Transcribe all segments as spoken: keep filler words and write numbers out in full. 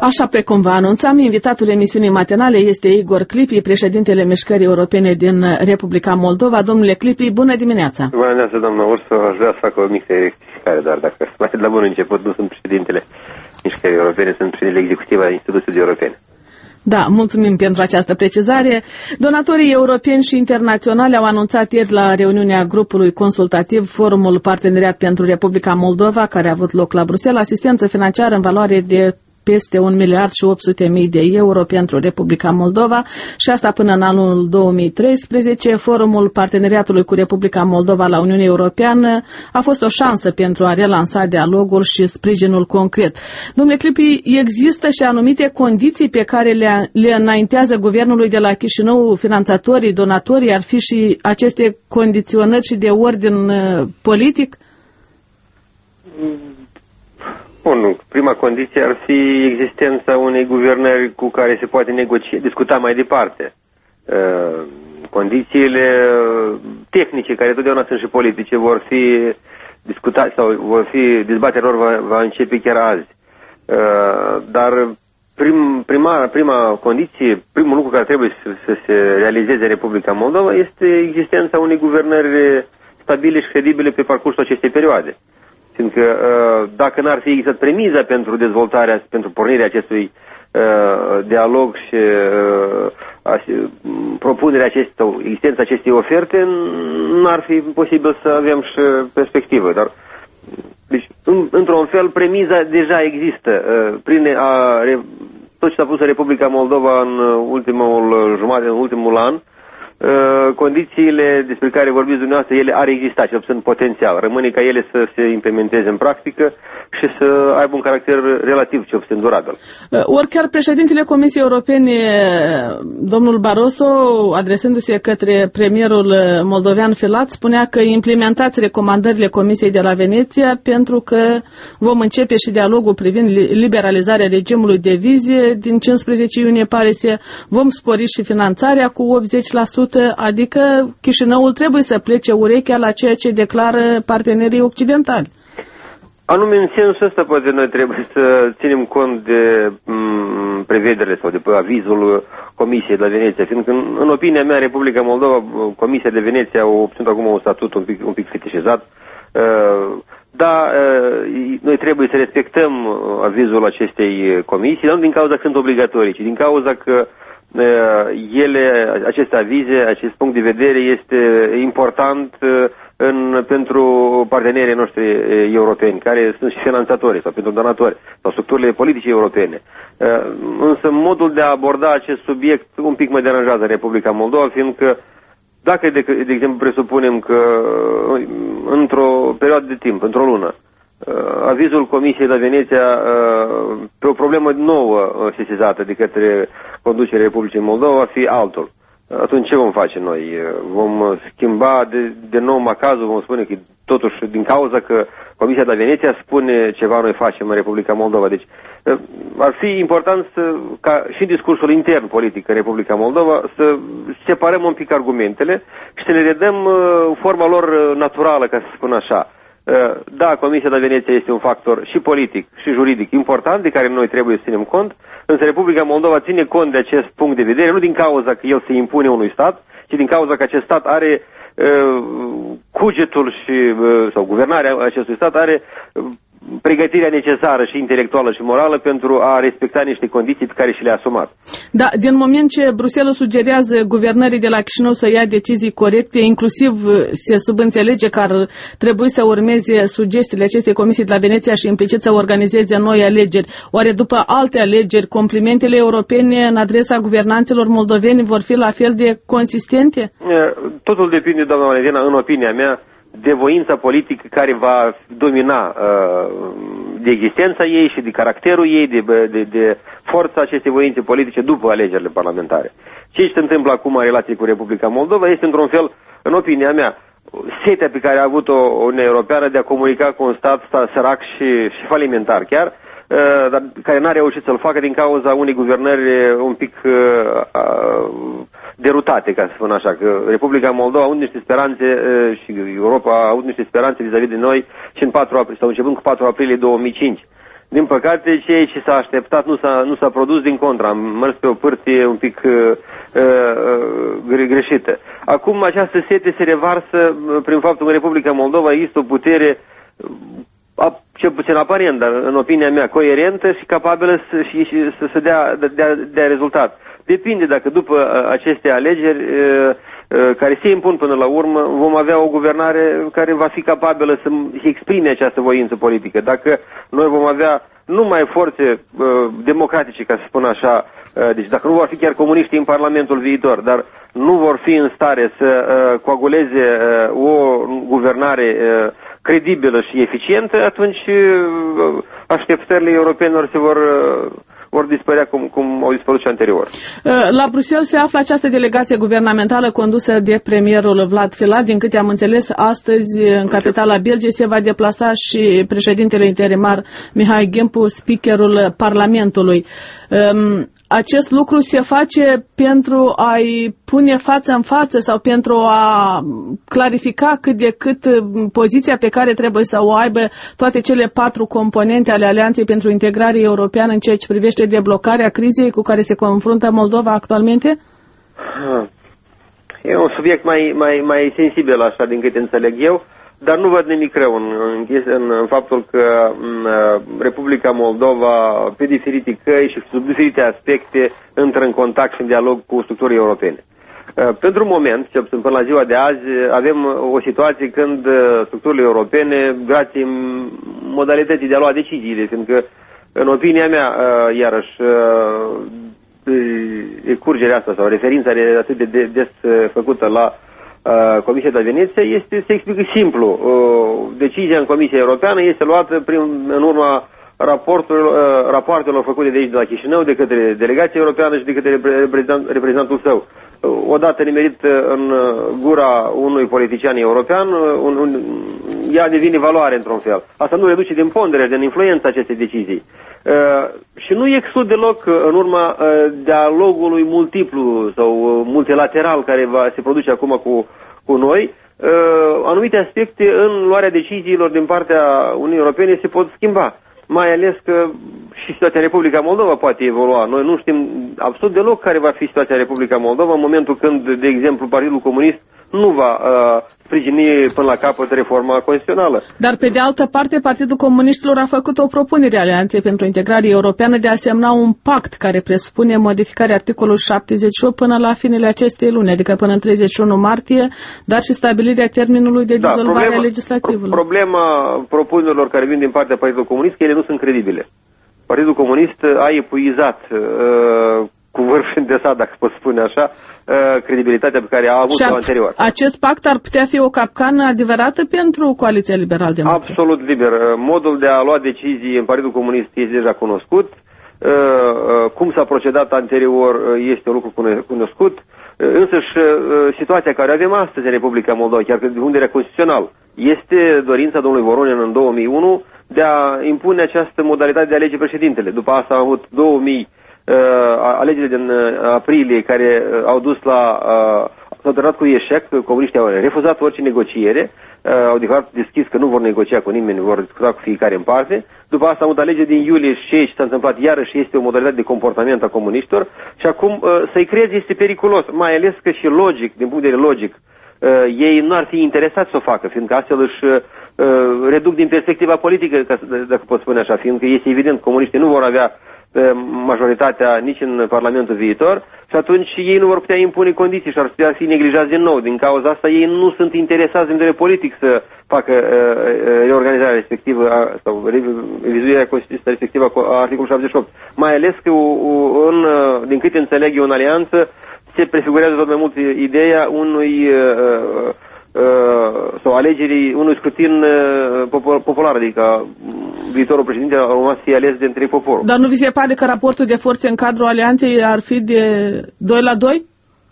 Așa precum vă anunțam, invitatul emisiunii matinale este Igor Clipi, președintele Mișcării Europene din Republica Moldova. Domnule Clipi, bună dimineața! Bună dimineața, doamna Ursu. Aș vrea să fac o mică rectificare, dar dacă mai de la bun început, nu sunt președintele Mișcării Europene, sunt președintele executiv al instituțiilor europene. Da, mulțumim pentru această precizare. Donatorii europeni și internaționali au anunțat ieri la reuniunea grupului consultativ Forumul Parteneriat pentru Republica Moldova, care a avut loc la Bruxelles, asistență financiară în valoare de peste un miliard și opt sute mii de euro pentru Republica Moldova și asta până în anul două mii treisprezece. Forumul Parteneriatului cu Republica Moldova la Uniunea Europeană a fost o șansă pentru a relansa dialogul și sprijinul concret. Domnule Clipi, există și anumite condiții pe care le, le înaintează guvernului de la Chișinău, finanțatorii, donatorii, ar fi și aceste condiționări și de ordin uh, politic? Bun, prima condiție ar fi existența unei guvernări cu care se poate negocia, discuta mai departe. Uh, condițiile tehnice, care totdeauna sunt și politice, vor fi discutate sau vor fi, dezbaterea lor va, va începe chiar azi. Uh, dar prim, prima, prima condiție, primul lucru care trebuie să, să se realizeze în Republica Moldova este existența unei guvernări stabile și credibile pe parcursul acestei perioade. Fiindcă dacă n-ar fi existat premiza pentru dezvoltarea, pentru pornirea acestui uh, dialog și uh, propunerea acestei, existența acestei oferte, n-ar fi posibil să avem și perspectivă. Dar, deci, în, într-un fel, premiza deja există. Uh, prin a, tot ce s-a pus în Republica Moldova în ultimul jumătate, în ultimul an, Uh, condițiile despre care vorbiți dumneavoastră, ele ar exista, cel puțin potențial. Rămâne ca ele să se implementeze în practică și să aibă un caracter relativ, cel puțin durabil. Uh, ori chiar președintele Comisiei Europene, domnul Barroso, adresându-se către premierul moldovean Filat, spunea că implementați recomandările Comisiei de la Veneția pentru că vom începe și dialogul privind liberalizarea regimului de vize din cincisprezece iunie, pare să vom spori și finanțarea cu optzeci la sută. Adică Chișinăul trebuie să plece urechea la ceea ce declară partenerii occidentali. Anume, în sensul ăsta, poate noi trebuie să ținem cont de m, prevederile sau de avizul Comisiei de la Veneția, fiindcă, în, în opinia mea, Republica Moldova, Comisia de Veneția a obținut acum un statut un pic, un pic fetișizat. Uh, da, uh, noi trebuie să respectăm avizul acestei comisii, dar nu din cauza că sunt obligatorii, ci din cauza că ele, aceste avize, acest punct de vedere este important în, pentru partenerii noștri europeni, care sunt și finanțatori sau pentru donatori sau structurile politice europene. Însă modul de a aborda acest subiect un pic mă deranjează în Republica Moldova, fiindcă dacă, de, de exemplu, presupunem că într-o perioadă de timp, într-o lună, avizul Comisiei de la Veneția pe o problemă nouă sesizată de către conducerea Republicii Moldova va fi altul. Atunci ce vom face noi? Vom schimba de, de nou macazul, vom spune că totuși din cauza că Comisia de la Veneția spune ceva, noi facem în Republica Moldova. Deci ar fi important să, ca și în discursul intern politic în Republica Moldova să separăm un pic argumentele și să le redăm forma lor naturală, ca să spun așa. Da, Comisia de la Veneția este un factor și politic și juridic important de care noi trebuie să ținem cont, însă Republica Moldova ține cont de acest punct de vedere, nu din cauza că el se impune unui stat, ci din cauza că acest stat are uh, cugetul și, uh, sau guvernarea acestui stat are uh, pregătirea necesară și intelectuală și morală pentru a respecta niște condiții pe care și le-a asumat. Da, din moment ce Bruxelles sugerează guvernării de la Chișinău să ia decizii corecte, inclusiv se subînțelege că ar trebui să urmeze sugestiile acestei comisii de la Veneția și implicit să organizeze noi alegeri. Oare după alte alegeri, complimentele europene în adresa guvernanților moldoveni vor fi la fel de consistente? Totul depinde, doamna Valentina, în opinia mea, de voința politică care va domina uh, de existența ei și de caracterul ei, de, de, de forța acestei voințe politice după alegerile parlamentare. Ce se întâmplă acum în relație cu Republica Moldova este, într-un fel, în opinia mea, setea pe care a avut-o Uniunea Europeană de a comunica cu un stat, stat sărac și, și falimentar chiar, uh, dar care n-a reușit să-l facă din cauza unei guvernări un pic uh, uh, derutate, ca să spun așa, că Republica Moldova a avut niște speranțe uh, și Europa a avut niște speranțe vis-a-vis de noi și în patru aprilie, sau începând cu patru aprilie două mii cinci. Din păcate, ceea ce s-a așteptat nu s-a, nu s-a produs, din contra. Am mers pe o pârtie un pic uh, uh, greșită. Acum această sete se revarsă prin faptul că în Republica Moldova există o putere, uh, cel puțin aparent, dar în opinia mea coerentă și capabilă să, și, și, să, să dea, dea, dea rezultat. Depinde dacă după uh, aceste alegeri uh, uh, care se impun până la urmă, vom avea o guvernare care va fi capabilă să exprime această voință politică. Dacă noi vom avea numai forțe uh, democratice, ca să spun așa, uh, deci dacă nu vor fi chiar comuniști în Parlamentul viitor, dar nu vor fi în stare să uh, coaguleze uh, o guvernare uh, credibilă și eficientă, atunci uh, așteptările europenilor se vor... Uh, vor dispărea cum, cum au dispărut și anterior. La Bruxelles se află această delegație guvernamentală condusă de premierul Vlad Filat. Din câte am înțeles, astăzi în capitala Belgiei se va deplasa și președintele interimar Mihai Ghimpu, speakerul Parlamentului. Acest lucru se face pentru a-i pune față în față sau pentru a clarifica cât de cât poziția pe care trebuie să o aibă toate cele patru componente ale Alianței pentru Integrare Europeană în ceea ce privește deblocarea crizei cu care se confruntă Moldova actualmente? E un subiect mai, mai, mai sensibil, așa, din câte înțeleg eu. Dar nu văd nimic rău în, în, în faptul că în Republica Moldova, pe diferite căi și sub diferite aspecte, intră în contact și în dialog cu structurile europene. Pentru moment, cel puțin până la ziua de azi, avem o situație când structurile europene, grație modalității de a lua deciziile, fiindcă, în opinia mea, iarăși, recurgerea asta sau referința atât de des făcută la Comisia de la Veneția este, se explică simplu. Decizia în Comisia Europeană este luată prin, în urma rapoartelor făcute de aici, de la Chișinău, de către delegația europeană și de către reprezentant, reprezentantul său. Odată nimerit în gura unui politician european, un, un, ea devine valoare într-un fel. Asta nu reduce din pondere, din influența acestei decizii. Uh, și nu exclud deloc în urma uh, dialogului multiplu sau multilateral care va se produce acum cu, cu noi, uh, anumite aspecte în luarea deciziilor din partea Uniunii Europene se pot schimba. Mai ales că și situația în Republica Moldova poate evolua. Noi nu știm absolut deloc care va fi situația în Republica Moldova în momentul când, de exemplu, Partidul Comunist nu va uh, sprijini până la capăt reforma constituțională. Dar, pe de altă parte, Partidul Comuniștilor a făcut o propunere Alianței pentru Integrare Europeană de a semna un pact care presupune modificarea articolului șaptezeci și opt până la finele acestei luni, adică până în treizeci și unu martie, dar și stabilirea termenului de dizolvare da, problema, a legislativului. Pro problema propunerilor care vin din partea Partidului Comunist, că ele nu sunt credibile. Partidul Comunist a epuizat uh, cu vârf îndesat, dacă pot spune așa, uh, credibilitatea pe care a avut-o anterior. Acest pact ar putea fi o capcană adevărată pentru Coaliția Liberal-Democrată? Absolut liber. Modul de a lua decizii în Partidul Comunist este deja cunoscut. Uh, uh, cum s-a procedat anterior uh, este un lucru cunoscut. Uh, însăși uh, situația care avem astăzi în Republica Moldova, chiar că din punct de vedere constituțional, este dorința domnului Voronin în două mii unu de a impune această modalitate de a alege președintele. După asta am avut două mii uh, alegeri din uh, aprilie care uh, au dus la uh, s-au terminat cu eșec, comuniștii au refuzat orice negociere, uh, au declarat deschis că nu vor negocia cu nimeni, vor discuta cu fiecare în parte. După asta am avut alegeri din iulie și ce s-a întâmplat iarăși este o modalitate de comportament a comuniștilor și acum uh, să-i crezi este periculos, mai ales că și logic, din punct de vedere logic, Uh, ei nu ar fi interesați să o facă, fiindcă astfel își uh, reduc din perspectiva politică, ca, dacă pot spune așa, fiindcă este evident, comuniștii nu vor avea uh, majoritatea nici în Parlamentul viitor și atunci ei nu vor putea impune condiții și ar putea fi neglijați din nou. Din cauza asta ei nu sunt interesați din vedere politic să facă uh, reorganizarea respectivă a, sau revizuirea Constituției respectivă a articolului șaptezeci și opt. Mai ales că uh, în, uh, din câte înțeleg eu în alianță, se prefigurează tot mai mult ideea unui uh, uh, sau alegerii unui scrutin uh, popular, adică viitorul președinte ar urma să fie ales de între poporul. Dar nu vi se pare că raportul de forțe în cadrul alianței ar fi de doi la doi?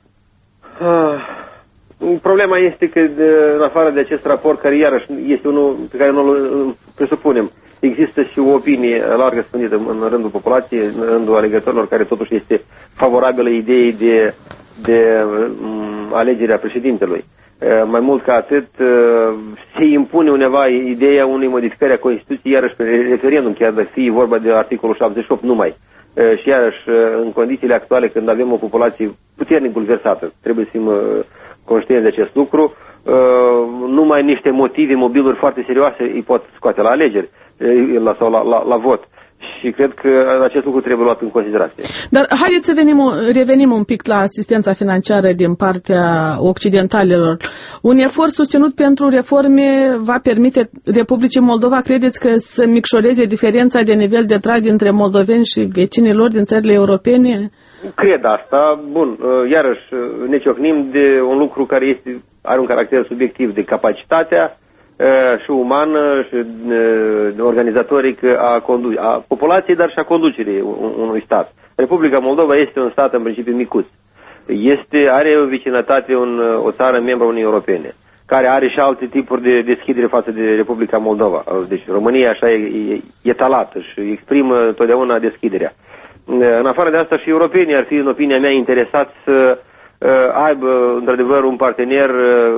Uh, problema este că de, în afară de acest raport, care iarăși este unul pe care nu îl presupunem, există și o opinie largă spândită în rândul populației, în rândul alegătorilor, care totuși este favorabilă ideii de, de um, alegerea președintelui. Mai mult ca atât, se impune undeva ideea unei modificări a Constituției, iarăși pe referendum, chiar de fi vorba de articolul șaptezeci și opt numai. Și iarăși, în condițiile actuale, când avem o populație puternic bulversată, trebuie să fim conștienți de acest lucru, numai niște motive, mobiluri foarte serioase îi pot scoate la alegeri sau la, la, la vot. Și cred că acest lucru trebuie luat în considerație. Dar haideți să venim, revenim un pic la asistența financiară din partea occidentalilor. Un efort susținut pentru reforme va permite Republicii Moldova, credeți că să micșoreze diferența de nivel de trai dintre moldoveni și vecinii lor din țările europene? Cred asta. Bun, iarăși ne ciocnim de un lucru care este, are un caracter subiectiv de capacitatea și umană și organizatoric a, a populației, dar și a conducerii unui stat. Republica Moldova este un stat în principiu micuț. Este, are o vecinătate, un, o țară membru Uniunii Europene, care are și alte tipuri de deschidere față de Republica Moldova. Deci România așa e, e, e talată și exprimă totdeauna deschiderea. În afară de asta și europenii ar fi, în opinia mea, interesați să aibă într-adevăr un partener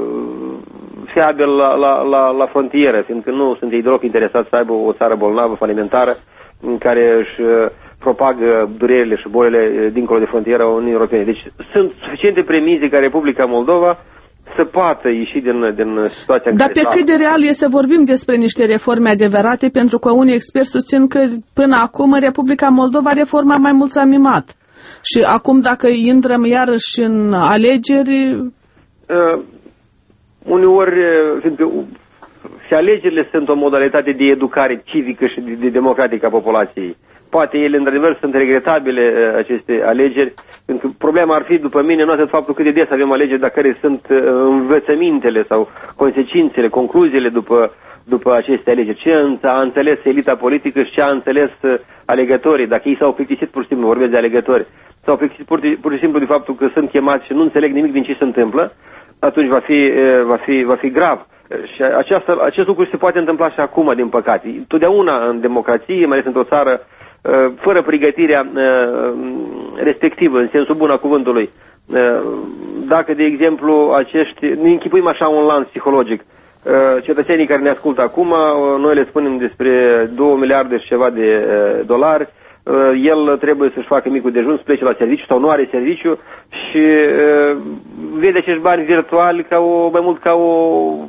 fiabil la, la, la, la frontieră, fiindcă nu sunt ei deloc interesați să aibă o țară bolnavă, falimentară, în care își propagă durerile și bolile dincolo de frontiera Uniunii Europene. Deci sunt suficiente premize ca Republica Moldova să poată ieși din, din situația în Dar care pe cât de real e să vorbim despre niște reforme adevărate, pentru că unii experți susțin că până acum Republica Moldova reforma mai mult s-a mimat. Și acum dacă intrăm iarăși în alegeri... Uh, uneori, fiindcă și alegerile sunt o modalitate de educare civică și de, de democratică a populației. Poate ele, într-adevăr, sunt regretabile aceste alegeri, pentru că problema ar fi, după mine, nu atât faptul cât de des avem alegeri, dar care sunt învățămintele sau consecințele, concluziile după, după aceste alegeri. Ce a înțeles elita politică și ce a înțeles alegătorii, dacă ei s-au plictisit, pur și simplu, vorbesc de alegători, s-au plictisit pur, pur și simplu de faptul că sunt chemați și nu înțeleg nimic din ce se întâmplă, atunci va fi, va fi, va fi grav. Și aceasta, acest lucru se poate întâmpla și acum, din păcate. Totdeauna în democrație, mai ales într-o țară fără pregătirea respectivă, în sensul bun a cuvântului, dacă, de exemplu, acești, ne închipuim așa un lanț psihologic, cetățenii care ne ascultă acum, noi le spunem despre două miliarde și ceva de dolari, el trebuie să-și facă micul dejun, să plece la serviciu sau nu are serviciu și vede acești bani virtuali ca o, mai mult ca o...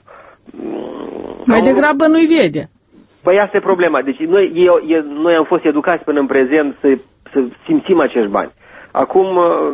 Mai o... degrabă nu-i vede. Păi asta e problema. Deci noi, eu, noi am fost educați până în prezent să, să simțim acești bani. Acum,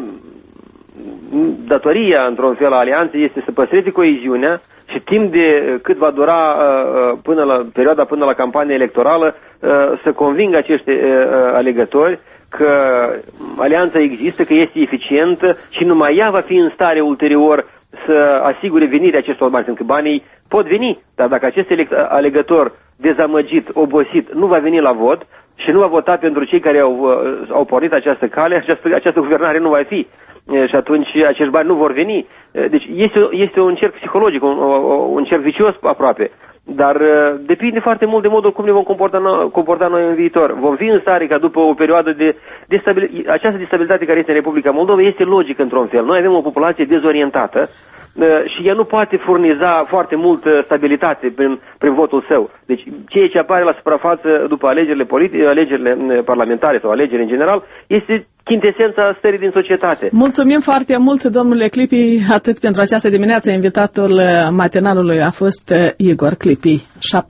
datoria, într-un fel, a alianței este să păstreze coeziunea și timp de cât va dura până la, perioada până la campania electorală să convingă acești alegători că alianța există, că este eficientă și numai ea va fi în stare ulterior să asigure venirea acestor bani, pentru că banii pot veni, dar dacă acest alegător dezamăgit, obosit, nu va veni la vot și nu va vota pentru cei care au, au pornit această cale, această, această guvernare nu va fi. Și atunci acești bani nu vor veni. Deci este, este un cerc psihologic, un, un cerc vicios aproape. Dar depinde foarte mult de modul cum ne vom comporta, no, comporta noi în viitor. Vom fi în stare ca după o perioadă de destabilitate, această destabilitate care este în Republica Moldova este logică într-un fel. Noi avem o populație dezorientată și ea nu poate furniza foarte multă stabilitate prin, prin votul său. Deci ceea ce apare la suprafață după alegerile politice, alegerile parlamentare sau alegeri în general, este chintesența stării din societate. Mulțumim foarte mult, domnule Clipi, atât pentru această dimineață. Invitatul matinalului a fost Igor Clipi.